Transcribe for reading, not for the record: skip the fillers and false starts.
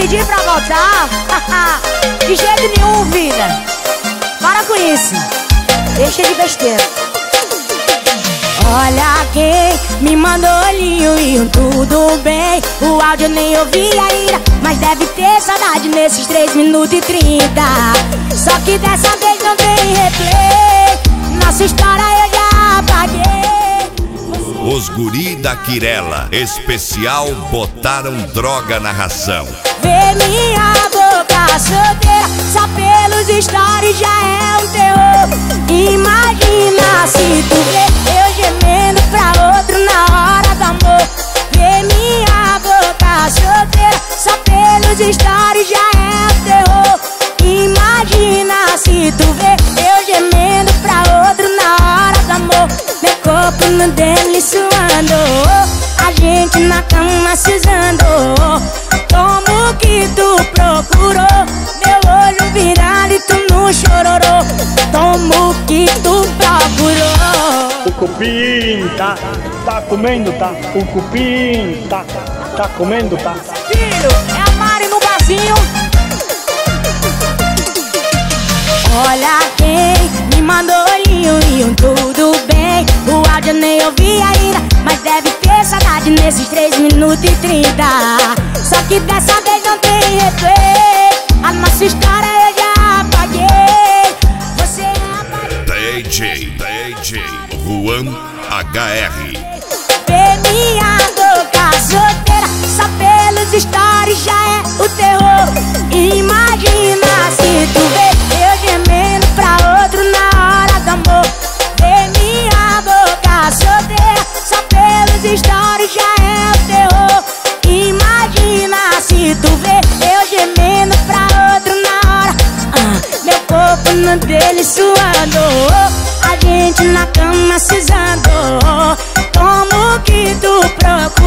pedir pra voltar. De jeito nenhum, vida. Para com isso. Deixa de besteira. Olha quem me mandou olhinho e tudo bem. O áudio nem ouvi ainda, mas deve ter saudade nesses 3 minutos e 30. Só que dessa vez não tem replay. Nossa história eu já apaguei. Os guri da Quirela especial botaram droga na ração. Vê minha boca solteira, só pelos stories já é um terror. Imagina se tu vê eu gemendo pra outro na hora do amor. Vê minha boca solteira, só pelos stories já é um terror. Imagina se tu vê eu gemendo pra outro na hora do amor. Meu corpo no dele suando, a gente na cama se usando. Como que tu procurou meu olho virado e tu não chororou? Como que tu procurou? O cupim tá comendo, tá? O cupim tá comendo, tá? Filho, é a Mari no barzinho. Olha quem me mandou olhinho e tudo bem. O áudio nem ouvi ainda, mas deve ter saudade nesses 3 minutos e 30. Só que dessa vez não tem replay. A nossa história eu já apaguei. Você apaguei. DJ Juan HR. Vê minha boca solteira, só pelos stories já é o terror. Imagina se tu vê eu gemendo pra outro na hora do amor. Vê minha boca solteira, só pelos stories já é o terror. Imagina se tu vê eu gemendo pra outro na hora. Meu corpo no dele suando, a gente na cama se usando. Como que tu procura